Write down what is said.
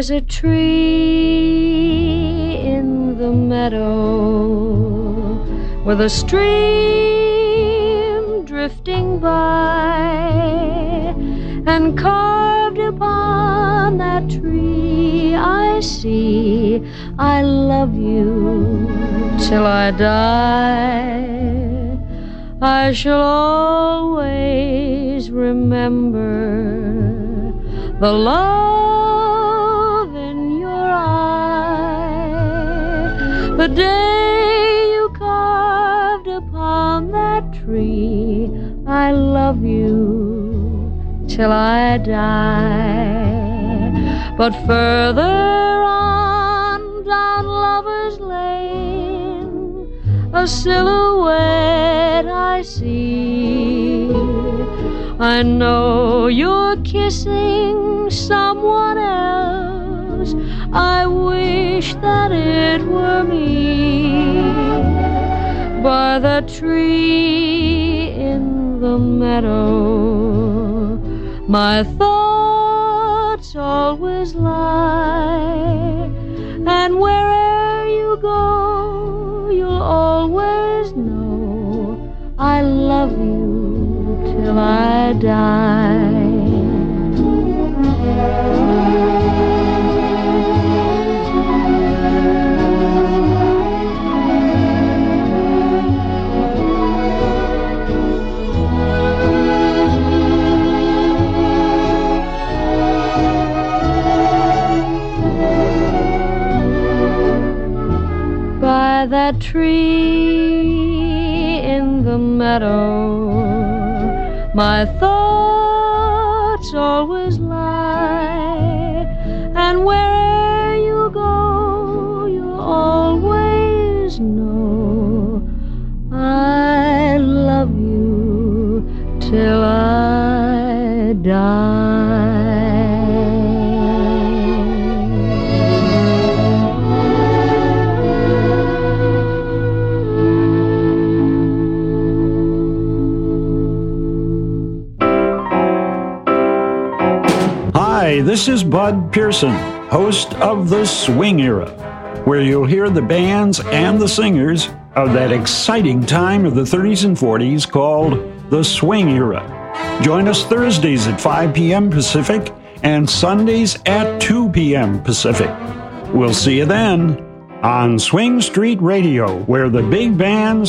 There's a tree in the meadow with a stream drifting by, and carved upon that tree I see, I love you till I die. I shall always remember the love in your eye. The day you carved upon that tree, I love you till I die. But further on down Lover's Lane, a silhouette I see. I know you're kissing someone else. I wish that it were me. By the tree in the meadow, my thoughts always lie. And wherever you go, you'll always know I love you till I die. By that tree in the meadow, my thoughts always lie. And wherever you go, you'll always know I love you till I die. Hi, this is Bud Pearson, host of The Swing Era, where you'll hear the bands and the singers of that exciting time of the 30s and 40s called The Swing Era. Join us Thursdays at 5 p.m. Pacific and Sundays at 2 p.m. Pacific. We'll see you then on Swing Street Radio, where the big bands